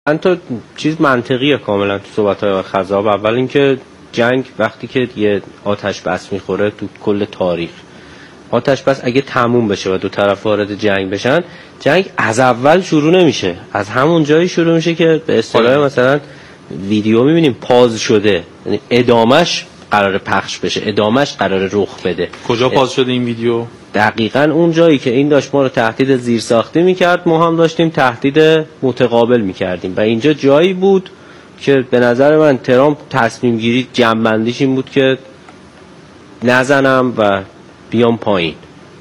من تو چیز منطقیه کاملا تو صحبت‌های خضاب. اول اینکه جنگ وقتی که یه آتش بس میخوره تو کل تاریخ، آتش بس اگه تموم بشه و دو طرف وارد جنگ بشن، جنگ از اول شروع نمیشه، از همون جایی شروع میشه که به اصطلاح مثلا ویدیو میبینیم پاز شده، یعنی ادامش قرار پخش بشه، ادامش قرار رخ بده. کجا پاز شده این ویدیو؟ دقیقاً اون جایی که این داشت ما رو تهدید زیرساختی میکرد، ما هم داشتیم تهدید متقابل میکردیم و اینجا جایی بود که به نظر من ترامپ تصمیم گیری جنبندیش این بود که نزنم و بیام پایین.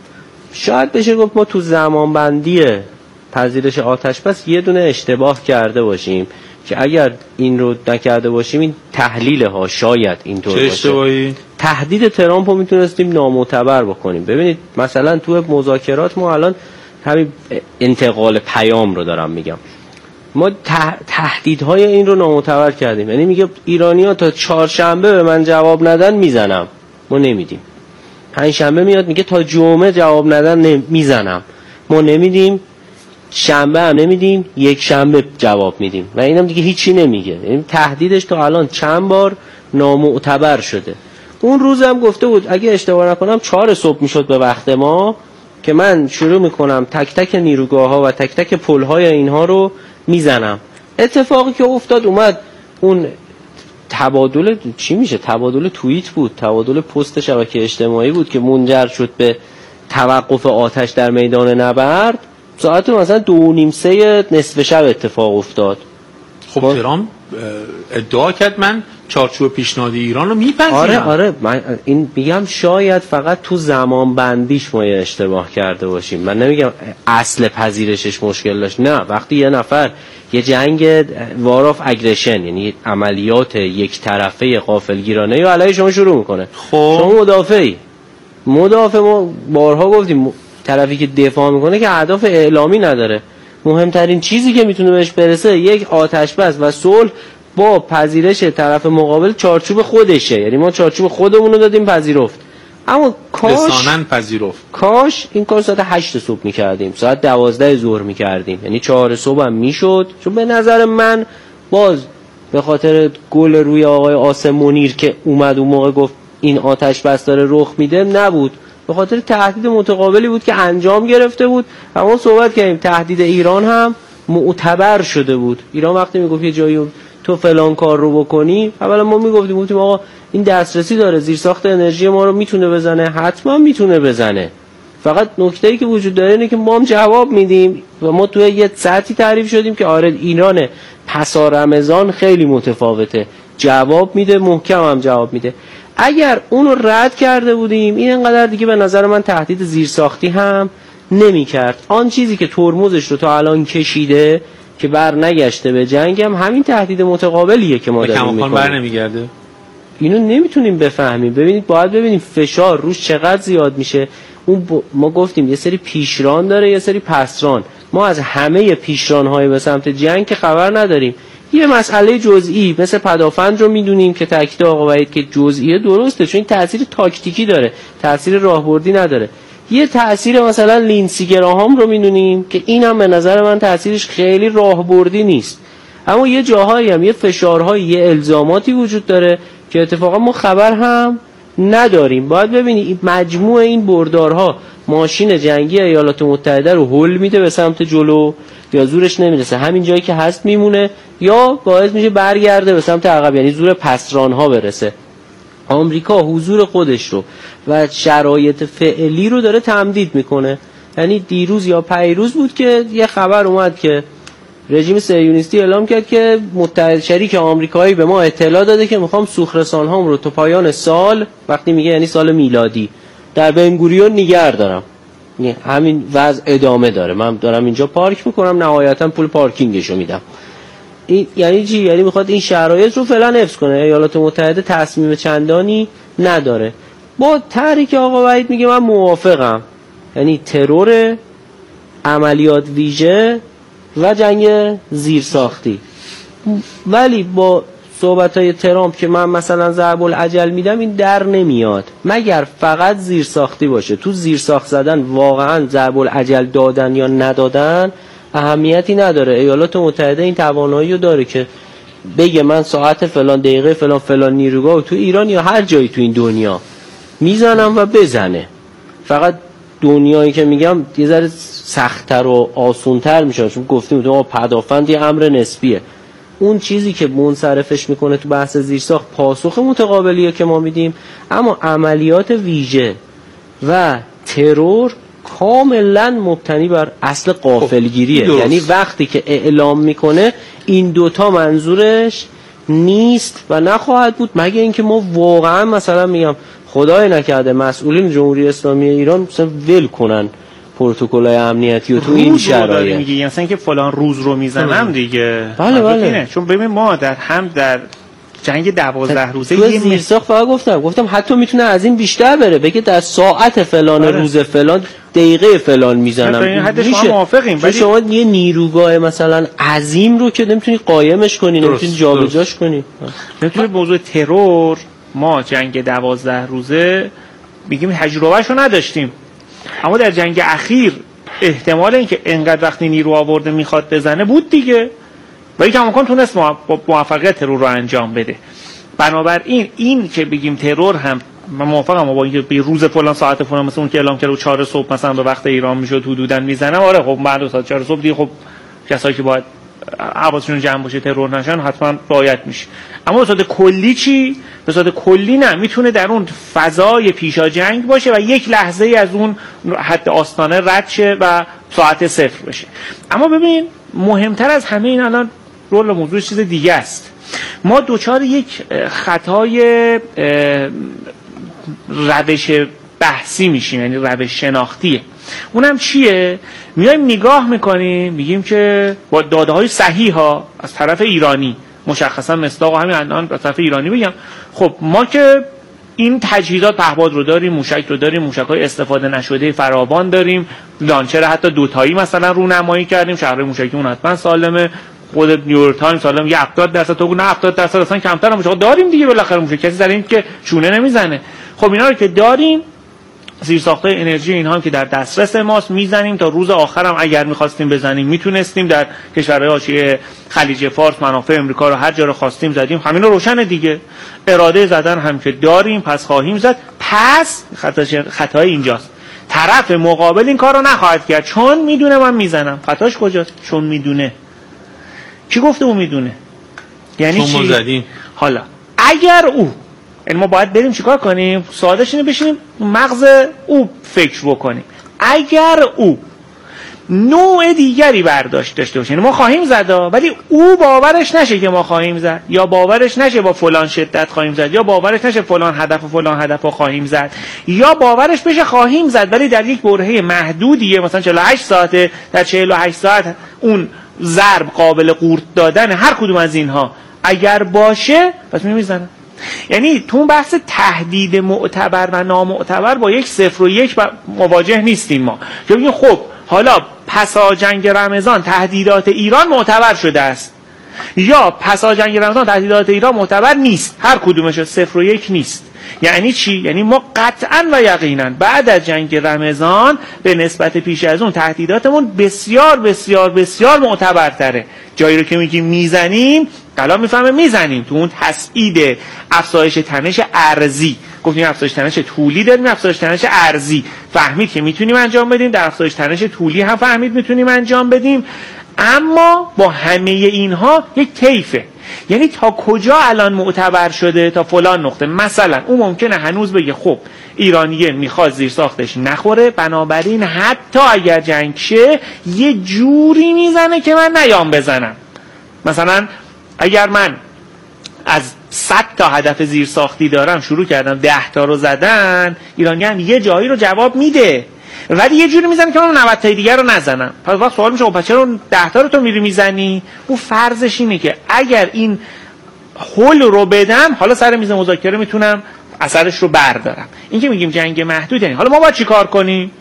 شاید بشه گفت ما تو زمانبندی پذیرش آتش بس یه دونه اشتباه کرده باشیم که اگر این رو نکرده باشیم این تحلیل ها شاید اینطور باشه. چه اشتباهی؟ تهدید ترامپ رو میتونستیم نامعتبر بکنیم. ببینید مثلا تو مذاکرات ما الان همین انتقال پیام رو دارم میگم، ما تهدیدهای این رو نامعتبر کردیم. یعنی میگه ایرانی‌ها تا چهارشنبه به من جواب ندن میزنم، ما نمیدیم. پنجشنبه میاد میگه تا جمعه جواب ندن میزنم، ما نمیدیم. شنبه هم نمیدیم، یک شنبه جواب میدیم و اینم دیگه هیچی نمیگه. یعنی تهدیدش تا الان چند بار نامعتبر شده. اون روز هم گفته بود اگه اشتباه نکنم 4 صبح میشد به وقت ما که من شروع میکنم تک تک نیروگاه ها و تک تک پل های اینها رو میزنم. اتفاقی که افتاد اومد اون تبادل چی میشه؟ تبادل توییت بود، تبادل پست شبکه اجتماعی بود که منجر شد به توقف آتش در میدان نبرد. ساعت مثلا 2:30 نصف شب اتفاق افتاد. خب ترامپ ادعا کرد من چارچوب پیشنهادی ایران رو میپذیرم. آره من این میگم شاید فقط تو زمان بندیش ما یه اشتباه کرده باشیم. من نمیگم اصل پذیرشش مشکل داشت، نه. وقتی یه نفر یه جنگ وار آف اگریشن، یعنی عملیات یک طرفه غافلگیرانه یا علیه شما شروع میکنه، خب شما مدافع ما بارها گفتیم طرفی که دفاع میکنه که اهداف اعلامی نداره، مهمترین چیزی که میتونه بهش برسه یک آتش بس و صلح با پذیرش طرف مقابل چارچوب خودشه. یعنی ما چارچوب خودمون رو دادیم پذیرفت، اما لسانن پذیرفت. کاش این کار ساعت 8 صبح میکردیم، ساعت 12 ظهر میکردیم، یعنی 4 صبح هم میشد. چون به نظر من باز به خاطر گل روی آقای آسم منیر که اومد اون موقع گفت این آتش بس داره رخ میده نبود، به خاطر تهدید متقابلی بود که انجام گرفته بود. اما صحبت کردیم تهدید ایران هم معتبر شده بود. ایران وقتی میگفت یه جایی تو فلان کار رو بکنی، اولا ما میگفتیم آقا این دسترسی داره، زیرساخت انرژی ما رو میتونه بزنه، حتما میتونه بزنه، فقط نکته‌ای که وجود داره اینه که ما هم جواب میدیم و ما توی یه سطحی تعریف شدیم که آره ایران پسا رمضان خیلی متفاوته، جواب میده، محکم هم جواب میده. اگر اونو رد کرده بودیم این انقدر دیگه به نظر من تهدید زیرساختی هم نمی کرد. آن چیزی که ترمزش رو تا الان کشیده که بر نگشته به جنگ هم همین تهدید متقابلیه که ما داریم میکنیم. بر نمیگرده. اینو نمیتونیم بفهمیم. ببینید باید ببینیم فشار روش چقدر زیاد میشه. ما گفتیم یه سری پیشران داره، یه سری پسران. ما از همه پیشران‌های به سمت جنگ که خبر نداریم. یه مسئله جزئی مثل پدافند رو میدونیم که تاکید آقا وحید که جزئیه درسته، چون این تأثیر تاکتیکی داره، تأثیر راهبردی نداره. یه تأثیر مثلا لینسی گراهام رو میدونیم که این هم به نظر من تأثیرش خیلی راهبردی نیست. اما یه جاهایی هم یه فشارهایی، یه الزاماتی وجود داره که اتفاقا ما خبر هم نداریم. باید ببینید مجموع این بردارها ماشین جنگی ایالات متحده رو هول میده به سمت جلو یا زورش نمیرسه، همین جایی که هست میمونه یا باعث میشه برگرده به سمت عقب، یعنی زور پسرانها برسه. آمریکا حضور خودش رو و شرایط فعلی رو داره تمدید میکنه. یعنی دیروز یا پیروز بود که یه خبر اومد که رژیم صهیونیستی اعلام کرد که متحد شریک آمریکایی به ما اطلاع داده که میخوام سوخت‌رسان‌هام رو تا پایان سال، وقتی میگه یعنی سال میلادی، در بن‌گوریون نگه دارم. همین وضع ادامه داره، من دارم اینجا پارک میکنم، نهایتا پول پارکینگشو میدم. این یعنی چی؟ یعنی میخواد این شرایط رو فعلا حفظ کنه. ایالات متحده تصمیم چندانی نداره. با طرحی که آقا وحید میگه من موافقم، یعنی ترور، عملیات ویژه و جنگ زیرساختی. ولی با صحبت‌های ترامپ که من مثلا ضرب العجل میدم این در نمیاد، مگر فقط زیرساختی باشه. تو زیرساخت زدن واقعا ضرب العجل دادن یا ندادن اهمیتی نداره. ایالات متحده این توانایی رو داره که بگه من ساعت فلان دقیقه فلان نیروگاه تو ایران یا هر جایی تو این دنیا میزنم و بزنه. فقط دنیایی که میگم یه ذره سخت‌تر و آسون‌تر میشه، چون گفتیم تو پدافند یه امر نسبیه. اون چیزی که منصرفش میکنه تو بحث زیرساخت پاسخ متقابلیه که ما میدیم، اما عملیات ویژه و ترور کاملا مبتنی بر اصل غافلگیریه. یعنی وقتی که اعلام میکنه این دوتا منظورش نیست و نخواهد بود، مگه اینکه ما واقعا مثلا میگم خدای نکرده مسئولین جمهوری اسلامی ایران مثلا ول کنن پروتکل‌های امنیتی و تو این شرایط میگه مثلا که فلان روز رو میزنم دیگه. بله. چون ببین ما در جنگ 12 روزه یه زیرساخت فقط گفتم حتی میتونه از این بیشتر بره، بگه در ساعت فلان روز فلان دقیقه فلان میزنم. حد شما موافقیم، ولی شما یه نیروگاه مثلا عظیم رو که نمیتونی قایمش کنی، نمیتونی جابجاش کنی. توی موضوع ترور ما جنگ 12 روزه میگیم تجربهشو نداشتیم، اما در جنگ اخیر احتمال اینکه انقدر وقتی نیرو آورده میخواد بزنه بود دیگه، ولی کماکان تونست موفقیت ترور رو انجام بده. بنابراین این که بگیم ترور هم من موافقم با اینکه به روز فلان ساعت فلان مثلا اون که اعلام کرد 4 صبح مثلا به وقت ایران میشد حدوداً میزنه، آره خب بعد از 4 صبح دیگه خب کسایی که باید حواسشون جمع باشه ترور نشن حتما رعایت میشه. اما به صورت کلی چی؟ به صورت کلی نه، میتونه در اون فضای پیشا جنگ باشه و یک لحظه ای از اون حد آستانه رد شه و ساعت صفر بشه. اما ببین مهمتر از همه این الان رول موضوع چیز دیگه است. ما دوچار یک خطای روش بحثی میشیم، یعنی روش شناختیه. اونم چیه؟ میایم نگاه میکنیم میگیم که با داده های صحیح ها از طرف ایرانی، مشخصا مصداق همین الان از طرف ایرانی بگم، خب ما که این تجهیزات پهپاد رو داریم، موشک رو داریم، موشک‌های استفاده نشده فراوان داریم، لانچر حتی دوتایی مثلا رونمایی کردیم، شهرهای موشکی اون حتما سالمه، خود نیویورک تایمز سالم یه 70% تو نه 70% اصلا کمتر هم داریم دیگه، بالاخره موشک کسی در این که چونه نمیزنه. خب اینا رو که داریم، زیرساخت‌های انرژی اینها هم که در دسترس ماست، میزنیم تا روز آخر هم اگر می‌خواستیم بزنیم میتونستیم، در کشورهای حاشیه خلیج فارس منافع امریکا رو هر جا رو خواستیم زدیم. همین رو روشنه دیگه، اراده زدن هم که داریم پس خواهیم زد. پس خطای اینجاست، طرف مقابل این کار رو نخواهد کرد چون میدونه من میزنم. خطاش کجاست؟ چون میدونه. کی گفته اون میدونه؟ یعنی چی؟ زدیم. حالا اگر او، یعنی ما باید بریم چیکار کنیم؟ سادهش اینه بشینیم مغز او فکر بکنیم. اگر او نوع دیگری برداشت داشته باشه، یعنی ما خواهیم زد ولی او باورش نشه که ما خواهیم زد، یا باورش نشه با فلان شدت خواهیم زد، یا باورش نشه فلان هدف خواهیم زد، یا باورش بشه خواهیم زد ولی در یک برهه محدودیه، مثلا 48 ساعته، در 48 ساعت اون ضرب قابل قورت دادن هر کدوم از اینها اگر باشه پس میزنن. یعنی تو بحث تهدید معتبر و نامعتبر با یک 0 و 1 مواجه نیستیم ما که بگیم خب حالا پسا جنگ رمضان تهدیدات ایران معتبر شده است، یا پسا جنگ رمضان تهدیدات ایران معتبر نیست، هر کدومش 0 و 1 نیست. یعنی چی؟ یعنی ما قطعا و یقینا بعد از جنگ رمضان به نسبت پیش از اون تهدیداتمون بسیار بسیار بسیار معتبرتره. جایی رو که میگیم میزنیم الان میفهمه میزنیم تو اون تسعید افزایش تنش ارضی، گفتیم افزایش تنش طولی داریم، افزایش تنش ارضی فهمید که میتونیم انجام بدیم، در افزایش تنش طولی هم فهمید میتونیم انجام بدیم. اما با همه اینها یک کیفه، یعنی تا کجا الان معتبر شده، تا فلان نقطه. مثلا اون ممکنه هنوز بگه خب ایرانیه میخواد زیر ساختش نخوره، بنابراین حتی اگر جنگ شه یه جوری میزنه که من نیام بزنم. مثلا اگر من از 100 تا هدف زیر ساختی دارم شروع کردم 10 تا رو زدن، ایرانی هم یه جایی رو جواب میده ولی یه جوری میزنه که من 90 تا دیگر رو نزنم. پس وقت سوال میشه خب چرا 10 تا رو تو میری میزنی؟ اون فرضش اینه که اگر این هول رو بدم حالا سر میز مذاکره میتونم اثرش رو بردارم. این که میگیم جنگ محدود، یعنی حالا ما باید چی کار کنیم؟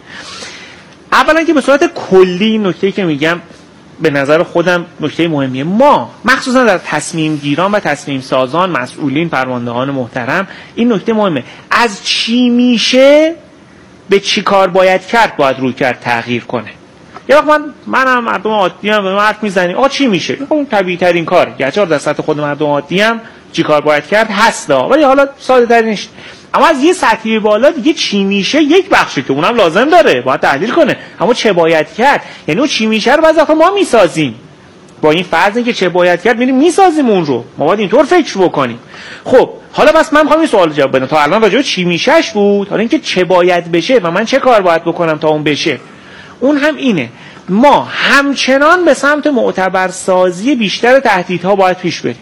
اولا که به صورت کلی نکته‌ای که میگم به نظر خودم نکته مهمیه، ما مخصوصا در تصمیم گیران و تصمیم سازان، مسئولین، فرماندهان محترم، این نکته مهمه، از چی میشه به چی کار باید کرد باید روی کرد تغییر کنه. یه وقت منم مردم عادی ام، به من حرف میزنی آقا چی میشه؟ اون طبیعی ترین کاره، گرچه در سطح خود مردم عادی ام چی کار باید کرد هستا، ولی حالا ساده ترینش. اما از یه سطحی بالا دیگه چی میشه یک بخشی که اونم لازم داره باید تحلیل کنه، اما چه باید کرد یعنی اون چی میشه رو بعضی وقتا ما میسازیم، با این فرض که چه باید کرد میریم میسازیم اون رو، ما باید اینطور فکر بکنیم. خب حالا بس من میخوام این سوال جواب بدم. تا الان راجع به چی میشهش بود، حالا اینکه چه باید بشه و من چه کار باید بکنم تا اون بشه، اون هم اینه. ما همچنان به سمت معتبرسازی بیشتر تهدیدها باید پیش بریم،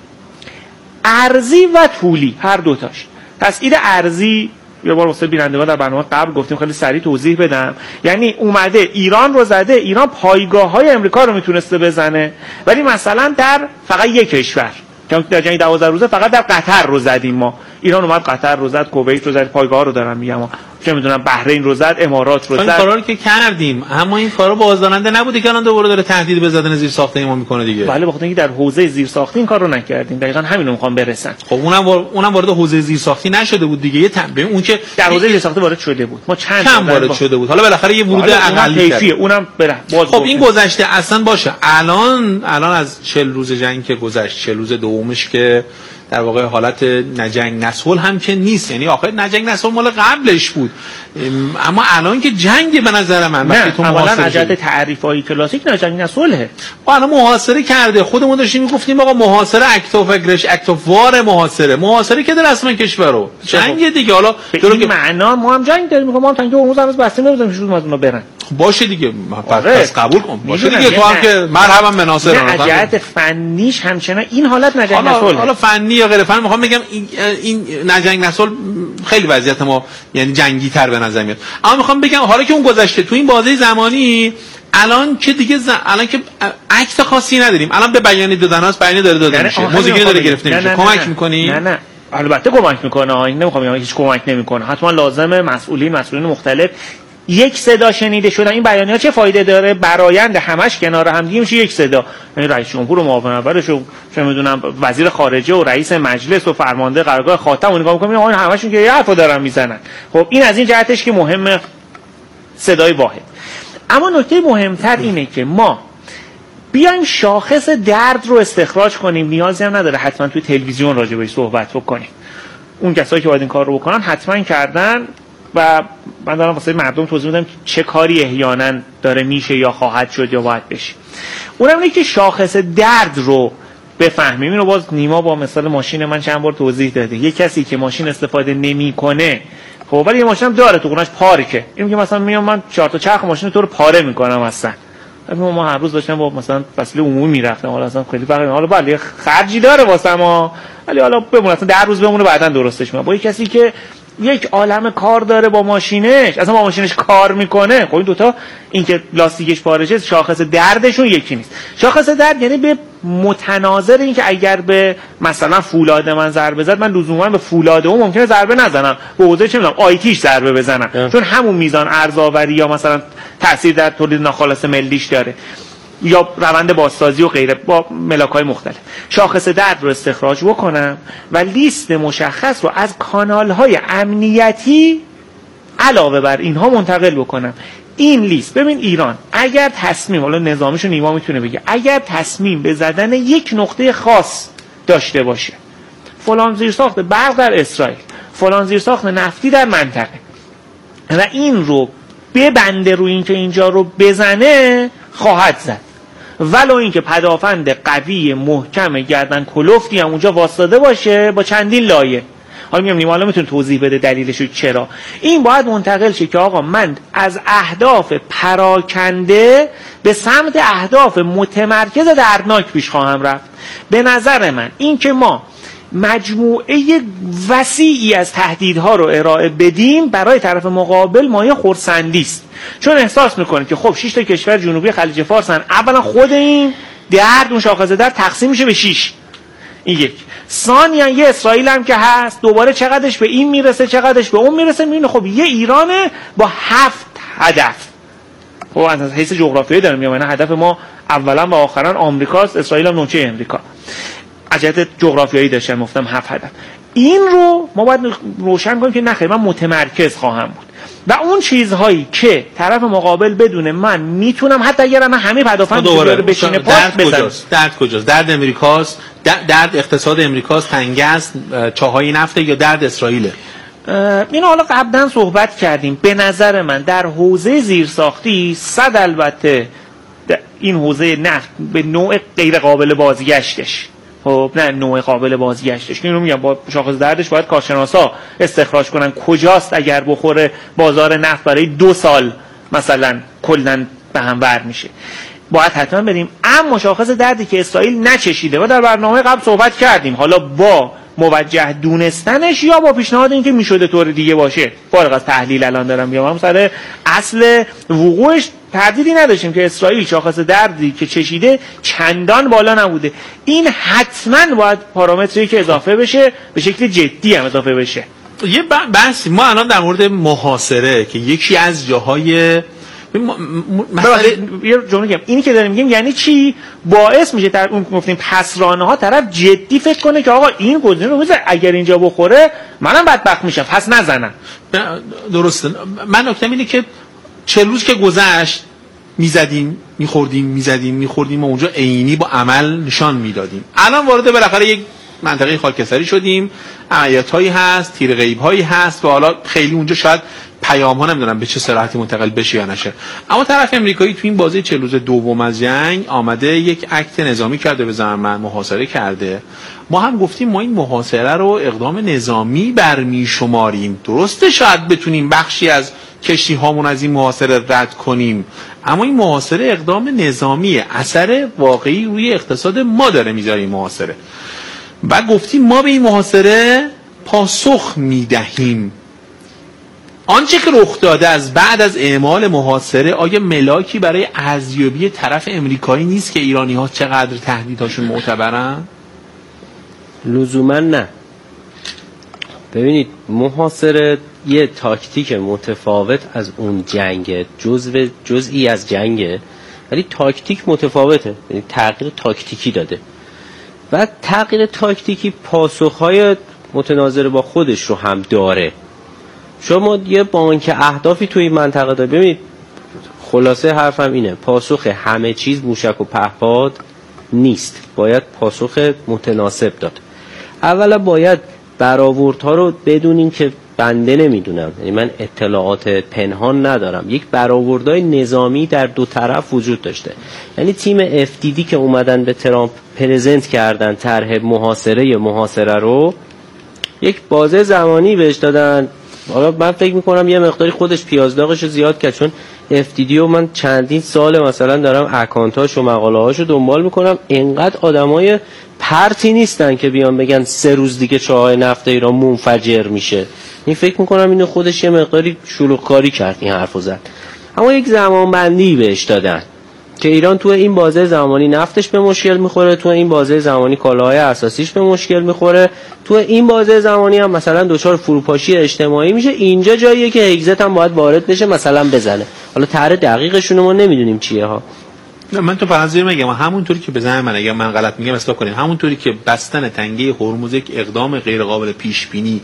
ارضی و طولی، هر دوتاش. تسعیر ارضی یه بار واسه بینندگان در برنامه قبل گفتیم، خیلی سریع توضیح بدم. یعنی اومده ایران رو زده، ایران پایگاه‌های امریکا رو میتونسته بزنه، ولی مثلا در فقط یک کشور که در جنگ 12 روزه فقط در قطر رو زدیم ما. ایران اومد قطر رو زد، کویت رو زد، پایگاه رو دارم میگم، چه میدونم بحرین رو زد، امارات رو زد. این کارا رو که کردیم، اما این کارا بازدارنده نبوده که الان دوباره داره تهدید به زدن زیر ساخته ما میکنه دیگه. بله، بخاطر اینکه در حوزه زیر ساختی این کارو نکردیم. دقیقاً همین رو میخوام برسن. خب اونم وارد حوزه زیر ساختی نشده بود دیگه. یه ببین اون که در حوزه زیر ساختی وارد شده بود، ما چند کم وارد شده بود، حالا بالاخره یه ورود اقلی کرد. اونم باز خب این گذشته اصلا باشه. الان از 40 روز جنگ که گذشت، 40 روز دومش که در واقع حالت نجنگ نسل هم که نیست، یعنی آخر نجنگ نسل مال قبلش بود، اما الان که جنگ به نظر من وقتی تو محاصره اجازه تعریفای کلاسیک نجنگ نسله، الان محاصره کرده. خودمون داشتیم میگفتیم آقا محاصره اکت وار محاصره که در اصلا کشور رو جنگ دیگه. حالا چرا که معنا ما هم جنگ داریم، ما هم تنگ اون روز بسته نمیذاریم شروع از اونها برن. باشه دیگه، پس قبول کن. باشه دیگه، تو هم که مرحبا به ناصر. اجازه فنیش همچنان این حالت نجنگ نسل. حالا فنی یا غیر فنی میخوام بگم این نجنگ نسل خیلی وضعیت ما یعنی جنگی تر به نظر میاد. اما میخوام بگم حالا که اون گذشته، تو این بازه زمانی الان که دیگه الان که عکس خاصی نداریم، الان به بیانیه دادناست، بیانیه داره داده میشه، موزیکی داره گرفته میشه. کمک میکنی؟ نه البته کمک میکنه، این نمیخوام بگم هیچ کمک نمیکنه، حتما لازمه مسئولین مختلف یک صدا شنیده شدن. این بیانیه‌ها چه فایده داره؟ برآیند همش کنار هم دیگه میشه یک صدا، یعنی رئیس جمهور و معاون اولش و چه میدونم وزیر خارجه و رئیس مجلس و فرمانده قرارگاه خاتم و نگاه می‌کنیم آقا همشون که یه حرفو دارن میزنن. خب این از این جهتش که مهمه صدای واحد. اما نکته مهمتر اینه که ما بیایم شاخص درد رو استخراج کنیم، نیازی هم نداره حتما توی تلویزیون راجع بهش صحبت بکنیم. اون کسایی که باید این کار رو بکنن حتما کردن و من دارم واسه مردم توضیح میدم چه کاری احیانا داره میشه یا خواهد شد یا باید بشه. اونم اینه که شاخص درد رو بفهمیم. اینو باز نیما با مثال ماشین من چند بار توضیح داده. یه کسی که ماشین استفاده نمیکنه، خب ولی یه ماشینم داره تو خونش پارکه، این که مثلا میام من 4 تا چرخ ماشین تو رو پاره میکنم اصلا. ما هر روز داشتم با مثلا فصل عمومی میرفتم، حالا اصلا خیلی فرقی، حالا بله خرجی داره واسه ما، ولی حالا بمونه اصلا 10 روز بمونه بعدن درستش میکنم. با یه کسی که یک عالم کار داره با ماشینش، اصلا با ماشینش کار میکنه، خب این دوتا این که لاستیکش پاره شه شاخص دردشون یکی نیست. شاخص درد یعنی به متناظر این که اگر به مثلا فولاد من ضربه زد، من لزوما به فولاد اون ممکنه ضربه نزنم، به حوزه چه میدونم آیتیش ضربه بزنم، چون همون میزان ارزآوری یا مثلا تاثیر در تولید ناخالص ملیش داره، یا روند بازسازی و غیره با ملاک‌های مختلف. شاخص درد رو استخراج بکنم و لیست مشخص رو از کانال‌های امنیتی علاوه بر اینها منتقل بکنم. این لیست، ببین ایران اگر تصمیم، حالا نظامیشو نیما میتونه بگه، اگر تصمیم به زدن یک نقطه خاص داشته باشه، فلان زیرساخت برق در اسرائیل، فلان زیرساخت نفتی در منطقه، و این رو ببنده روی این که اینجا رو بزنه، خواهد زد. ولو اینکه پدافند قوی محکم گردن کلفتی هم اونجا واسطاده باشه با چندین لایه. حالا میگم نیما میتونه توضیح بده دلیلش چرا. این باید منتقل شه که آقا من از اهداف پراکنده به سمت اهداف متمرکز دردناک پیش خواهم رفت. به نظر من این که ما مجموعه وسیعی از تهدیدها رو ارائه بدیم برای طرف مقابل مایه خرسندی است، چون احساس میکنه که خب 6 تا کشور جنوبی خلیج فارسن، اولا خود این درد اون شاخص درد تقسیم میشه به 6، این یک. ثانیاً یه اسرائیل هم که هست، دوباره چقدرش به این میرسه چقدرش به اون میرسه، میبینه خب یه ایرانه با 7 هدف. خب از حیث جغرافیایی دارم میگم، هدف ما اولا و آخرا آمریکاست، اسرائیل هم نوچه امریکا. از جهت جغرافیایی داشتم گفتم 7 هدف. این رو ما باید روشن کنیم که نخیر من متمرکز خواهم بود. و اون چیزهایی که طرف مقابل بدونه من میتونم حتی اگر من همه پدافند دوباره بشینه پاس بزنم. درد کجاست؟ درد امریکاست، درد اقتصاد امریکاست، تنگه است، چاهای نفته، یا درد اسرائیله؟ اینو حالا قبلا صحبت کردیم. به نظر من در حوزه زیرساختی صد البته این حوزه نفت به نوع غیر قابل بازگشتش، خب نه نوع قابل بازگشتش، اینو میگم با شاخص دردش باید کارشناسا استخراج کنن کجاست اگر بخوره بازار نفت برای 2 سال مثلا کلا به هم ور میشه، باید حتما بریم. اما شاخص دردی که اسرائیل نچشیده و در برنامه قبل صحبت کردیم، حالا با موجه دونستنش یا با پیشنهاد اینکه میشده طور دیگه باشه، فارغ از تحلیل الان دارم میگم، هم سر اصل وقوعش تردیدی نداشتیم که اسرائیل شاخص دردی که چشیده چندان بالا نبوده. این حتما باید پارامتری که اضافه بشه به شکل جدی هم اضافه بشه. یه بحث ما الان در مورد محاصره که یکی از جاهای یه جمله میگم، اینی که داریم میگیم یعنی چی؟ باعث میشه در اون گفتیم پسرانه ها طرف جدی فکر کنه که آقا این گزینه رو اگر اینجا بخوره منم بدبخت میشم پس نزنم. درسته. من نکتم اینه که 40 روز که گذشت میزدیم میخوردیم و اونجا عینی با عمل نشان میدادیم. الان وارد بالاخره یک منطقه خاکستری شدیم، عملیات هایی هست، تیر غیب هایی هست و حالا خیلی اونجا شاید پیام ها نمیدونم به چه سرعتی منتقل بشه یا نشه. اما طرف امریکایی تو این بازی 40 روز دوم از جنگ آمده یک اکت نظامی کرده، به زعم من محاصره کرده. ما هم گفتیم ما این محاصره رو اقدام نظامی برمیشماریم. درسته شاید بتونیم بخشی از کشتی هامون از این محاصره رد کنیم، اما این محاصره اقدام نظامیه، اثر واقعی روی اقتصاد ما داره میذاره این محاصره. و گفتیم ما به این محاصره پاسخ میدهیم. آنچه که رخ داده از بعد از اعمال محاصره آیا ملاکی برای ارزیابی طرف امریکایی نیست که ایرانی ها چقدر تهدیدهاشون معتبرن؟ لزوما نه. ببینید محاصره یه تاکتیک متفاوت از اون جنگه، جزئی از جنگه، ولی تاکتیک متفاوته، یعنی تغییر تاکتیکی داده و تغییر تاکتیکی پاسخهای متناظر با خودش رو هم داره. شما یه بانک اهدافی توی این منطقه داره. ببینید خلاصه حرفم اینه، پاسخ همه چیز موشک و پهپاد نیست، باید پاسخ متناسب داد. اولا باید برآوردها رو بدونیم که بنده نمیدونم، یعنی من اطلاعات پنهان ندارم، یک برآوردهای نظامی در دو طرف وجود داشته. یعنی تیم FDD که اومدن به ترامپ پرزنت کردن طرح محاصره رو، یک بازه زمانی بهش دادن. حالا من فکر میکنم یه مقداری خودش پیازداغش رو زیاد کرد، چون FDD رو من چندین سال مثلا دارم اکانتاش و مقاله هاشو دنبال میکنم، اینقدر آدمای پرتی نیستن که بیان بگن 3 روز دیگه چاهای نفت ایران منفجر میشه. این فکر میکنم اینو خودش یه مقداری شلوغ‌کاری کرد این حرفو زد. اما یک زمانبندی بهش دادن که ایران تو این بازه زمانی نفتش به مشکل میخوره، تو این بازه زمانی کالاهای اساسیش به مشکل میخوره، تو این بازه زمانی هم مثلا دچار فروپاشی اجتماعی میشه. اینجا جاییه که هگزت هم باید وارد بشه مثلا بزنه. حالا طرح دقیقشون ما نمیدونیم چیه ها. من تو فرضیه میگم همونطوری که بزنم، من اگه من غلط میگم اصلاح کنین، همونطوری که بستن تنگه هرمز یک اقدام غیر قابل پیش بینی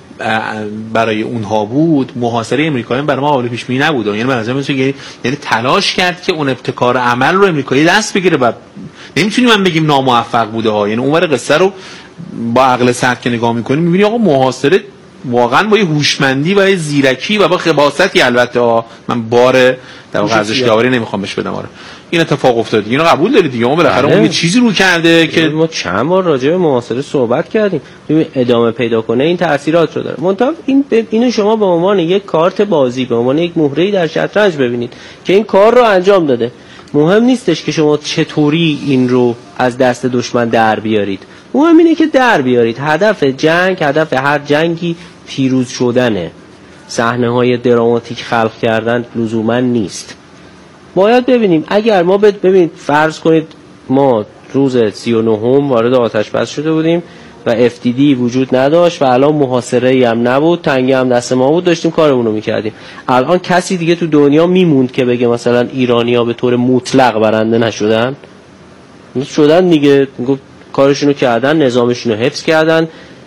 برای اونها بود، محاصره امریکایی برای ما قابل پیش بینی نبود. یعنی به نظر میاد یعنی تلاش کرد که اون ابتکار عمل رو امریکایی دست بگیره و نمیتونیم من بگیم ناموفق بوده ها. یعنی اونور قصه رو با عقل سرد که نگاه میکنیم میبینی آقا محاصره واقعا با یه هوشمندی و یه زیرکی و با خباثتی، البته من بار در واقع ارزش داوری نمیخوام بهش بدم، آره این اتفاق افتاد، اینو قبول دارید دیگه. ما بالاخره اون یه چیزی رو کرده که ما چند بار راجع به محاصره صحبت کردیم، ببین ادامه پیدا کنه این تاثیرات رو داره. منتها اینو شما به عنوان یک کارت بازی، به عنوان یک مهره‌ای در شطرنج ببینید که این کار رو انجام داده. مهم نیستش که شما چطوری این رو از دست دشمن در بیارید، مهم اینه که در بیارید. هدف جنگ، هدف هر جنگی پیروز شدنه، صحنه‌های دراماتیک خلق کردن لزوما نیست. باید ببینیم اگر ما ببینید فرض کنید ما روز 39 وارد آتش بس شده بودیم و FDD وجود نداشت و الان محاصره‌ای هم نبود، تنگه هم دست ما بود، داشتیم کارمون رو می‌کردیم. الان کسی دیگه تو دنیا میموند که بگه مثلا ایرانی‌ها به طور مطلق برنده نشدن؟ شدن دیگه، کارشونو کردن، نظامشونو حفظ کردن،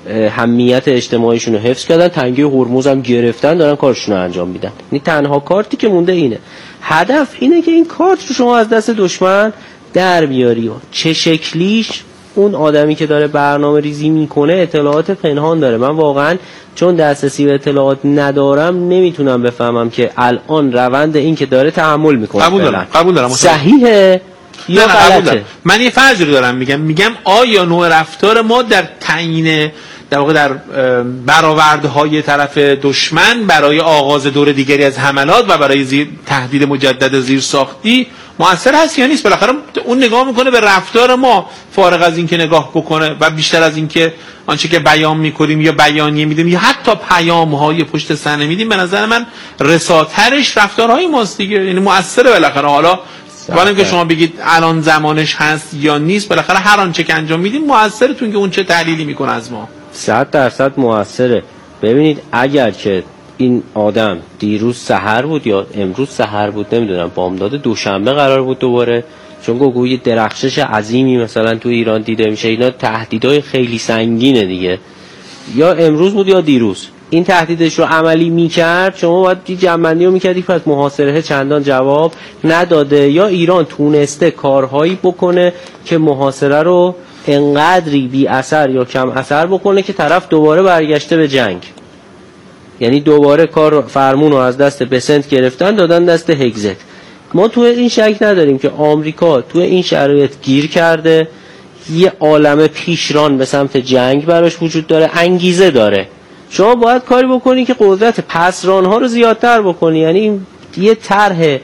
همیت اجتماعیشون رو حفظ کردن، تنگه هرمز هم گرفتن، دارن کارشون رو انجام میدن. این تنها کارتی که مونده اینه. هدف اینه که این کارت رو شما از دست دشمن در بیاری. چه شکلیش اون آدمی که داره برنامه ریزی میکنه اطلاعات پنهان داره. من واقعا چون دسترسی به اطلاعات ندارم نمیتونم بفهمم که الان روند این که داره تحمل میکنه قبول دارم صحیحه یا غلطه. من یه فرضی رو دارم میگم آیا نوع رفتار ما در تعیین در واقع در برآوردهای طرف دشمن برای آغاز دور دیگری از حملات و برای تهدید مجدد زیرساختی مؤثر هست یا نیست؟ بالاخره اون نگاه میکنه به رفتار ما، فارغ از این که نگاه بکنه و بیشتر از این که آنچه که بیان میکنیم یا بیانیه میدیم یا حتی پیام‌های پشت صحنه میدیم، به نظر من رساترش رفتارهای ماست دیگه. یعنی مؤثره بالاخره. حالا ولی اینکه شما بگید الان زمانش هست یا نیست، بالاخره هر آنچه که انجام میدیم مؤثره، تو اینکه اون چه تحلیلی میکنه از ما 100% مؤثره. ببینید اگر که این آدم دیروز سحر بود یا امروز سحر بود نمیدونم، بامداد دوشنبه قرار بود دوباره، چون گویی درخشش عظیمی مثلا تو ایران دیده میشه، اینا تهدیدهای خیلی سنگینه دیگه، یا امروز بود یا دیروز این تهدیدش رو عملی میکرد، شما باید جمع‌بندی رو میکردی پس محاصره چندان جواب نداده، یا ایران تونسته کارهایی بکنه که محاصره رو انقدری بی اثر یا کم اثر بکنه که طرف دوباره برگشته به جنگ. یعنی دوباره کار فرمون رو از دست بسنت گرفتن دادن دست هگزت. ما تو این شک نداریم که آمریکا تو این شرایط گیر کرده، یه عالمه پیشران به سمت جنگ براش وجود داره، انگیزه داره. شما باید کاری بکنی که قدرت پسرانها رو زیادتر بکنی. یعنی یه طرح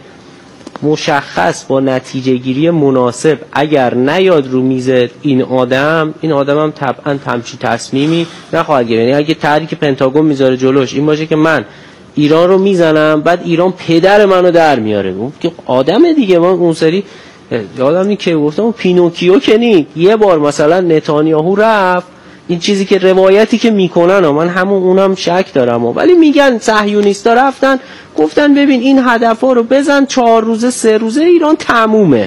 مشخص با نتیجه گیری مناسب اگر نیاد رو میز این آدم هم طبعا همچین تصمیمی نخواهد گرفت. یعنی اگه طرحی که پنتاگون میذاره جلوش این باشه که من ایران رو میزنم بعد ایران پدر منو در میاره، اون که آدم دیگه. من اون سری یادم نی که گفتم پینوکیو که نی، یه بار مثلا نتانیاهو رفت، این چیزی که روایتی که میکنن من اونم شک دارم، ولی میگن صهیونیستا رفتن گفتن ببین این هدفا رو بزن 4 روزه 3 روزه ایران تمومه.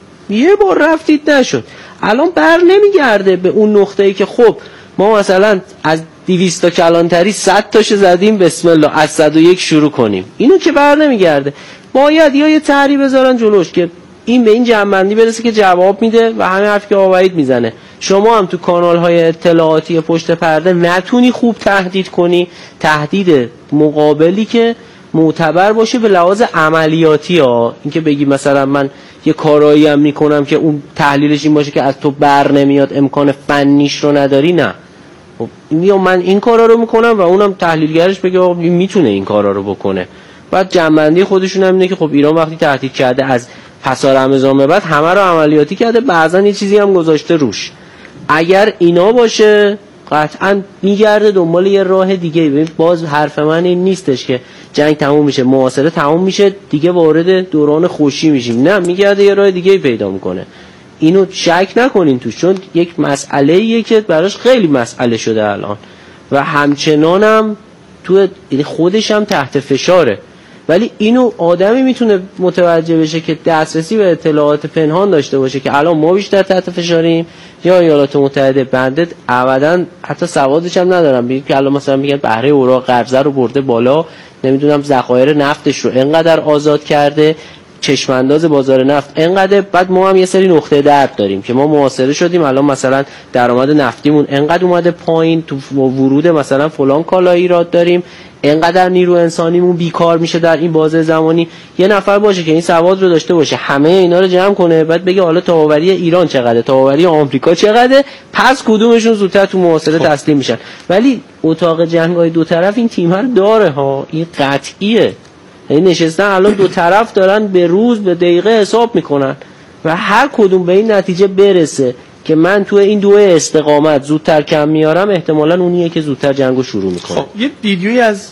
یه بار رفتید نشد. الان بر نمیگرده به اون نقطه‌ای که خب ما مثلا از 200 تا کلانتری 100 تاشو زدیم بسم الله از 101 شروع کنیم. اینو که بر نمیگرده. باید یا یه طرحی بذارن جلوش که این به این جمع‌بندی برسه که جواب میده و همین حرفی که آوایید میزنه. شما هم تو کانال‌های اطلاعاتی پشت پرده نتونی خوب تهدید کنی، تهدید مقابلی که معتبر باشه به لحاظ عملیاتی ها. اینکه بگی مثلا من یه کارایی هم میکنم که اون تحلیلش این باشه که از تو بر نمیاد، امکان فنیش رو نداری، نه. خب یا من این کارا رو میکنم و اونم تحلیلگرش بگه آقا این میتونه این کارا رو بکنه. بعد جنبندی خودشون هم اینه که خب ایران وقتی تهدید کرده از پسا رمضان به بعد همه رو عملیاتی کرده، بعضا یه چیزی هم گذاشته روش. اگر اینا باشه قطعا میگرده دنبال یه راه دیگه. ببین باز حرف من این نیستش که جنگ تموم میشه، محاصره تموم میشه دیگه وارد دوران خوشی میشیم، نه، میگرده یه راه دیگه پیدا میکنه. اینو شک نکنین توش، چون یک مسئله‌ایه که براش خیلی مسئله شده الان و همچنانم تو خودش هم تحت فشاره. ولی اینو آدمی میتونه متوجه بشه که دسترسی به اطلاعات پنهان داشته باشه که الان ما بیشتر تحت فشاریم یا ایالات متحده. بنده ابدا حتی سوادش هم ندارم بگم که الان مثلا میگن بهره اوراق قرضه رو برده بالا، نمیدونم ذخایر نفتش رو اینقدر آزاد کرده، چشم انداز بازار نفت اینقدر. بعد ما هم یه سری نقطه درد داریم که ما محاصره شدیم، الان مثلا درآمد نفتیمون اینقدر اومده پایین، تو ورود مثلا فلان کالا ایراد داریم، اینقدر نیرو انسانیمون بیکار میشه در این بازه زمانی. یه نفر باشه که این سواد رو داشته باشه، همه اینا رو جمع کنه، بعد بگه حالا تاوری ایران چقدره، تاوری آمریکا چقدره، پس کدومشون زودتر تو محاصره تسلیم میشن. ولی اتاق جنگ‌های دو طرف این تیم رو داره ها، این قطعیه. یعنی نشستن الان دو طرف دارن به روز به دقیقه حساب میکنن و هر کدوم به این نتیجه برسه که من تو این دو استقامت زودتر کم میارم، احتمالاً اونیه که زودتر جنگو شروع میکنه. خب یه ویدیویی از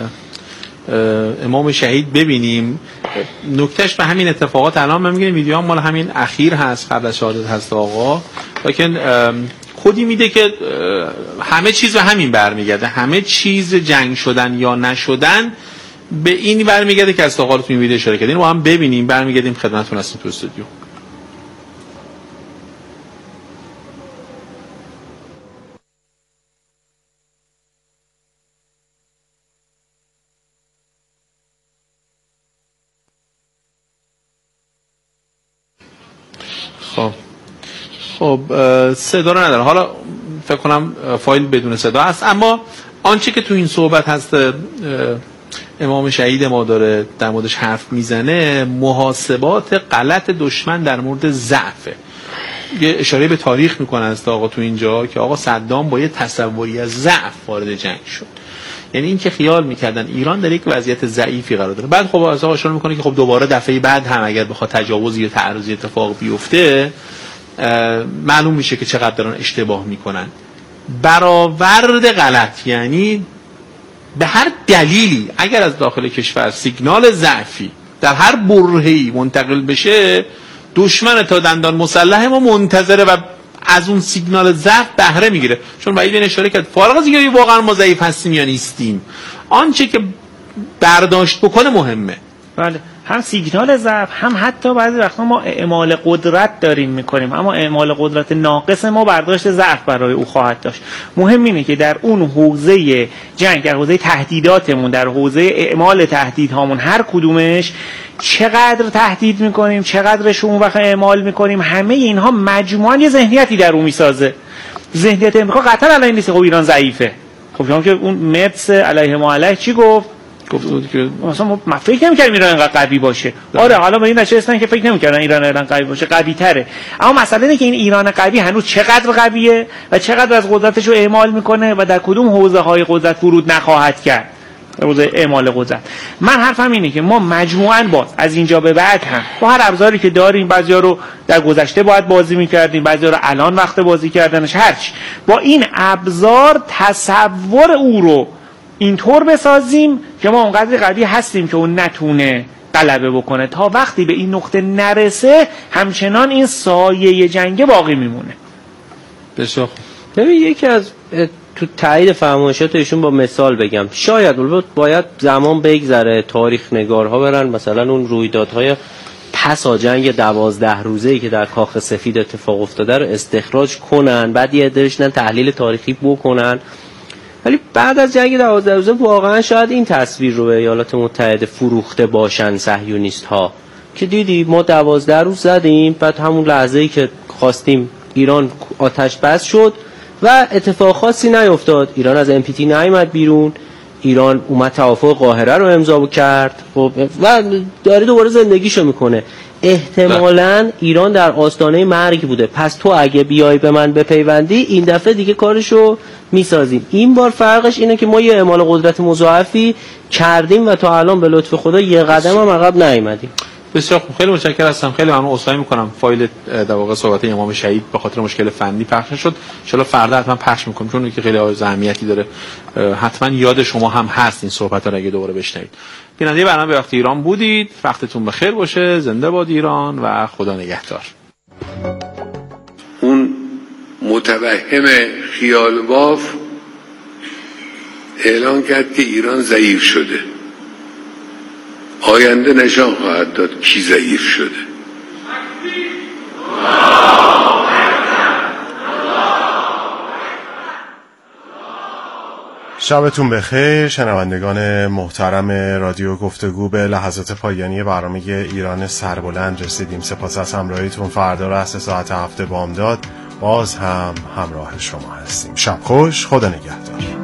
امام شهید ببینیم، نکتهش به همین اتفاقات. الان من میگم ویدیو هم مال همین اخیر هست، قبل از شهادت هست آقا، لیکن خودی میده که همه چیز به همین برمیگرده، همه چیز جنگ شدن یا نشدن به این برمیگرده که از تاقالتون این ویدیو اشاره کردین. ما هم ببینیم، برمیگردیم خدمتتون هستیم تو استودیو. خب صدا رو نداره، حالا فکر کنم فایل بدون صدا هست، اما آنچه که تو این صحبت هست امام شهید ما داره در موردش حرف میزنه محاسبات غلط دشمن در مورد ضعفه. یه اشاره به تاریخ میکنه است آقا تو اینجا که آقا صدام با یه تصوری از ضعف وارد جنگ شد، یعنی این که خیال میکردن ایران در یک وضعیت ضعیفی قرار داره. بعد خب اصلا اشاره میکنه که خب دوباره دفعه بعد هم اگر بخواد تجاوزی یا تعرضی اتفاق بیفته معلوم میشه که چقدر دارن اشتباه میکنن. برآورد غلط یعنی به هر دلیلی اگر از داخل کشور سیگنال ضعفی در هر برهه‌ای منتقل بشه، دشمن تا دندان مسلح ما منتظره و از اون سیگنال ضعف بهره میگیره. چون بعید اشاره کرد فارغ از اینکه واقعا ما ضعیف هستیم یا نیستیم، آنچه که برداشت بکنه مهمه. بله، هم سیگنال ضعف، هم حتی بعضی وقتا ما اعمال قدرت داریم میکنیم، اما اعمال قدرت ناقص ما برداشت ضعف برای او خواهد داشت. مهم اینه که در اون حوزه جنگ، در حوزه تهدیداتمون، در حوزه اعمال تهدیدهامون، هر کدومش چقدر تهدید میکنیم، چقدرش اون وقت اعمال میکنیم، همه اینها مجموعاً یه ذهنیتی در اون میسازه. ذهنیت امریکا قطعا علیه نیست خب ایران ضعیفه. خب شما که اون مرس علیه ما علیه چی گفت که مثلا ما فکر نمی‌کردیم ایران اینقدر قوی باشه. آره حالا به این نشستن که فکر نمی‌کردن ایران الان قوی باشه، قوی تره. اما مسئله اینه که این ایران قوی هنوز چقدر قویه و چقدر از قدرتش رو اعمال میکنه و در کدوم حوزه‌های قدرت فرود نخواهد کرد. حوزه اعمال قدرت. من حرفم اینه که ما مجموعاً باز از اینجا به بعد هم با هر ابزاری که داریم، بعضیا رو در گذشته باید بازی می‌کردیم، بعضیا رو الان وقت بازی کردنش، هرچی با این ابزار تصور او رو اینطور بسازیم که ما اونقدر قوی هستیم که اون نتونه غلبه بکنه. تا وقتی به این نقطه نرسه همچنان این سایه جنگ باقی میمونه. بسیار ببین یکی از تو تایید فرمایشات ایشون با مثال بگم، شاید باید زمان بگذره، تاریخ نگارها برن مثلا اون رویدادهای پس از جنگ 12 روزه‌ای که در کاخ سفید اتفاق افتاده رو استخراج کنن، بعد یه عده‌شون تحلیل تاریخی بکنن. ولی بعد از جنگ 12 روزه واقعا شاید این تصویر رو به ایالات متحده فروخته باشن صهیونیست ها که دیدی ما 12 روز زدیم، بعد همون لحظه‌ای که خواستیم ایران آتش بس شد و اتفاق خاصی نیفتاد. ایران از NPT نیامد بیرون، ایران اومد توافق قاهره رو امضا کرد و داره دوباره زندگیشو میکنه. احتمالاً ایران در آستانه مرگ بوده، پس تو اگه بیای به من بپیوندی این دفعه دیگه کارشو میسازیم. این بار فرقش اینه که ما یه اعمال قدرت مضاعفی کردیم و تا الان به لطف خدا یه قدم هم عقب نیومدیم. بسیار خوب، خیلی متشکرم هستم. خیلی ممنون، عذرخواهی میکنم فایل در واقع صحبت امام شهید به خاطر مشکل فنی پخش شد. ان شاءالله فردا حتما پخش میکنم چون که خیلی اهمیتی داره. حتما یاد شما هم هست این صحبت‌ها رو اگه دوباره بشنوید. بیننده برنامه به وقت ایران بودید. وقتتون بخیر باشه. زنده باد ایران و خدا نگهدار. اون متوهم خیال باف اعلان کرد که ایران ضعیف شده. آینده نشان خواهد داد کی ضعیف شده. شبتون بخیر شنوندگان محترم رادیو گفتگو. به لحظات پایانی برنامه ایران سربلند رسیدیم. سپاس از همراهیتون. فردا رأس ساعت 7 بامداد باز هم همراه شما هستیم. شب خوش، خدا نگهدار.